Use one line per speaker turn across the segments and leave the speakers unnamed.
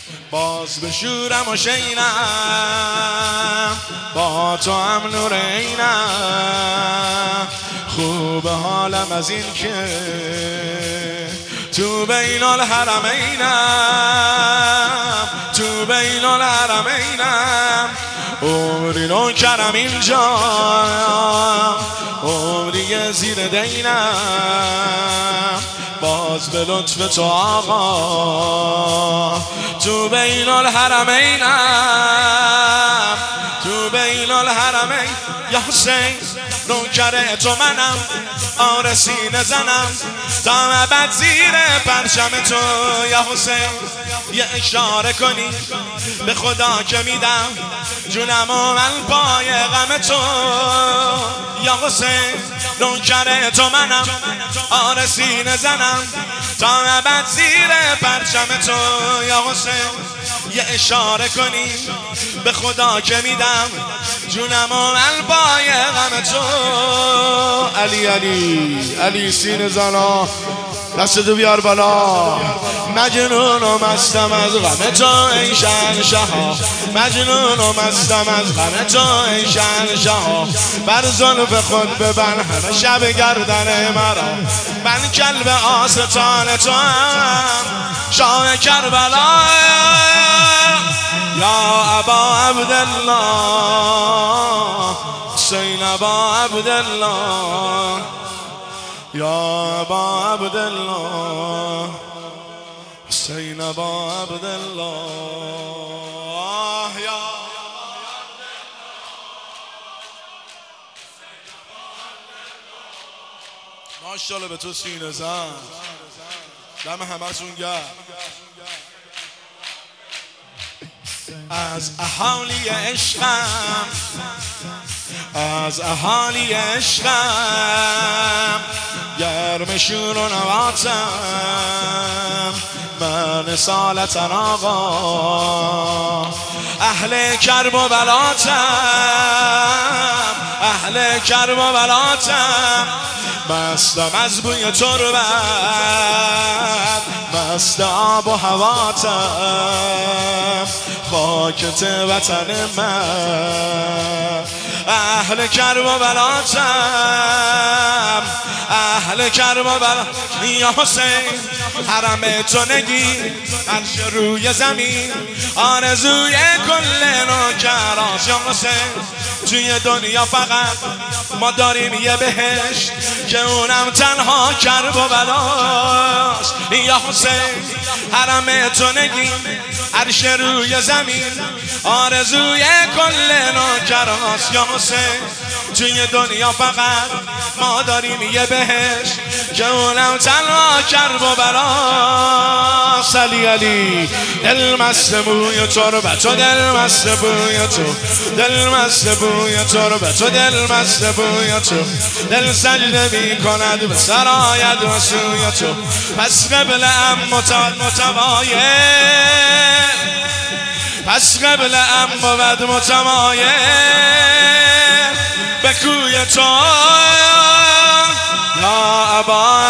باز بشورم و شینم، با تو هم نور عینم. خوب حالم از این که تو بین الحرمینم، تو بین الحرمینم. عمری نوکرم اینجا، عمری زیر دینم. باز به لطف تو آقا تو بین الحرمینم، تو بین الحرمین. یا حسین نوکر تو منم، آره سینه زنم تا ابد زیر پرچم تو. یا حسین یه اشاره کنی به خدا که میدم جونم و من پای غم تو. یا حسین نوکر تو منم، آره سینه زنم تا ابد زیر پرچم تو. یا حسین یه اشاره کنی به خدا که میدم جونم و من پای غم تو. علی علی علی سینه زنا، دستتو بیار بالا. مجنون و مستم از غم تو ای شهنشاه، مجنون و مستم از غم تو ای شهنشاه. بر زلف خود ببن همه شب گردن مرا، من کلب آستان تو هم شاه کربلا. یا ابا عبدالله حسین ابا عبدالله، یا ابا عبدالله حسین ابا عبدالله. یا ماشاءالله به تو سینه زن، دم همتون گرم. از اهالی عشقم، از اهالی عشقم، گرم شور و نواتم من سالتن آقا. اهل کرب و بلاتم، اهل کرب و بلاتم. مستم از بوی تربت، مست آب و هواتم، خاکت وطن من. اهل کرب و بلاتم، اهل کرب و بلاتم. یا حسین حرم تو نگی عرش روی زمین، آرزوی کل نوکراست. یا حسین توی دنیا فقط ما داریم یه بهشت که اونم تنها کرب و بلاست. یا حسین حرم تو نگی عرش روی زمین، آرزوی کل نوکراست. یا حسین توی دنیا فقط ما داریم یه بهشت که اونم تنها کرب و بلاست. علی علی دل مست بوی تربت و دل مست بوی تو، دل مست بوی تربت و دل مست بوی تو. دل سجده می کند به سرایت و سوی تو، پس قبله‌ام متمایل، پس قبله‌ام بود متمایل به کوی تو. یا ابا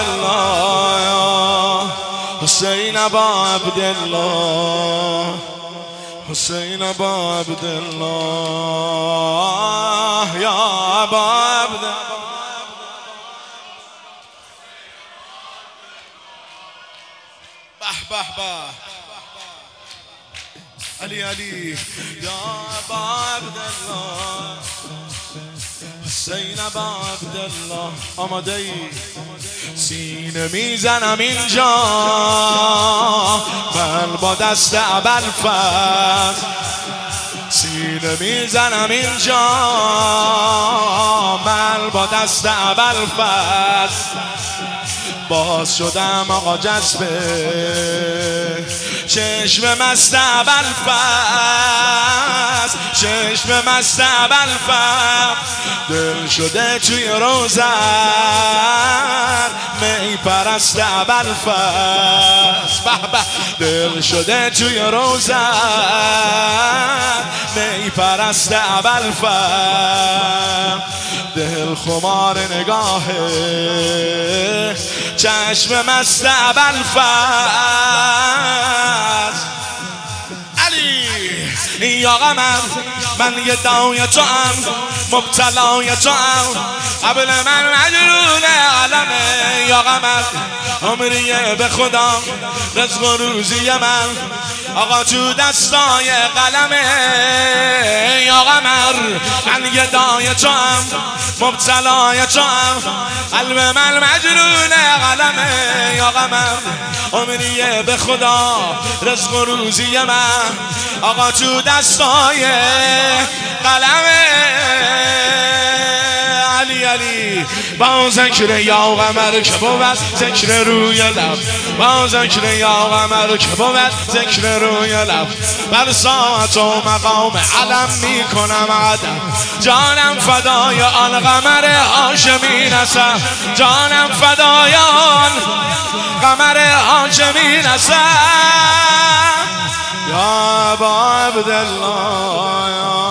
عبدالله حسین ابا عبدالله، حسین ابا عبدالله، یا ابا عبدالله. به به به علی علی. یا ابا عبدالله حسین ابا عبدالله. آماده ای؟ سینه میزنم اینجا من با دست ابوالفضل، سینه میزنم اینجا من با دست ابوالفضل. باز شدم آقا جذبه چشم مست ابوالفضل، چشم مست ابوالفضل. دل شده توی روزن می پرست ابوالفضل. به به دل شده توی روزن می پرست ابوالفضل. دل خمار نگاهه چشم مست ابوالفضل. یا قمر من یه دای تو هم مبتلای تو هم قبل من مجنون عالمه یا قمر عمریه به خدا رزق و روزی من آقا تو دستای قلمه یا قمر من یه دای تو هم مبتلای تو هم قلب من مجنون قلمه یا قمر عمریه به خدا رزق و روزی من آقا تو دستای قلمه علی با ذکر یا قمر که بود ذکر روی لب با ذکر یا قمر که بود ذکر روی لب بر ساعت و مقام علم می کنم عدم جانم فدای آن قمر هاشمی نسم جانم فدای آن قمر هاشمی نسم یا ابا عبدالله